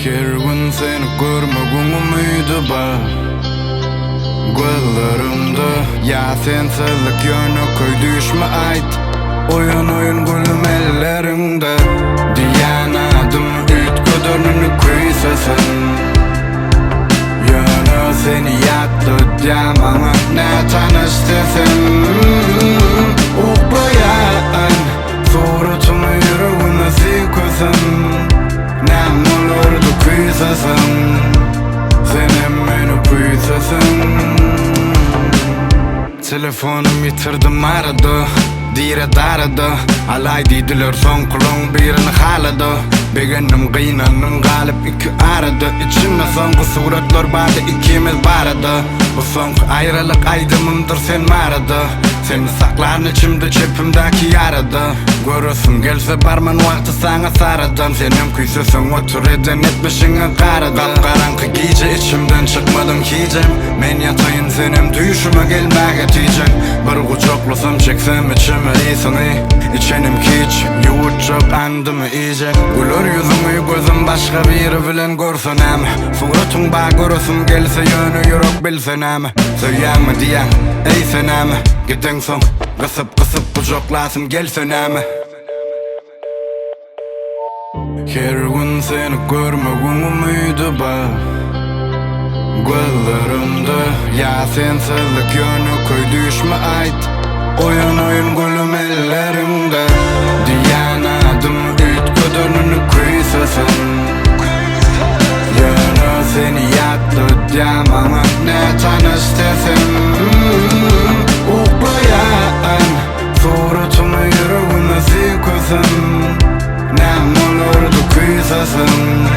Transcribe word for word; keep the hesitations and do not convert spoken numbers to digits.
Her gün seni görmegin umydy bar gözlerimde. Ya sen sızlık yönü koy düşme ait. Oyun oyun gülüm ellerimde. Diyen adım üt gödörnünü kuysasan. Yönü seni yattı diyamama ne tanıştısın. Uklayan suratımı yüreğime sikosan. Nem olurdu kuysasan. Sen beni kuysasan. Telefonum yitirdim arada. Dire darada alay didiler son kulun birini haladı. Begenim kıynanım galip iki arada. İçimde sonku suratlar vardı ikimiz barada. Bu sonku ayrılık aydımımdır sen marada. Seni sakların içimde çepimdeki yarada. Görürsün gelse barman vakti sana saradan. Senin kuysusun otur eden etmişine karada. Kapkaranlık gece içimden çıkmadım hicem. Men yatayın senim düşüme gelmek etiyecek. Bir kucaklasam çeksem içime iyisini. İçenim hiç yuvutacak andımı iyice. Gülür yüzümü gözüm başka biri bilen görsen ama. Suratın bağ görürsün gelse yönü yürek bilsen ama. Söyleyemem diyen ey sen ama. Giden son kısıp kısıp kucaklasın gelsen ama. Her gün seni görmegin umydy bar gözlerimde. Ya sen sızlık yönü koy düşme ait. Oyun oyun gülüm ellerimde. Diyen adım üt gödörnünü kuysasan. Yönü seni yattı diyamama ne tanıştısın. Uklayan suratımı yüreğime sikosan. Nem olurdu kuysasan.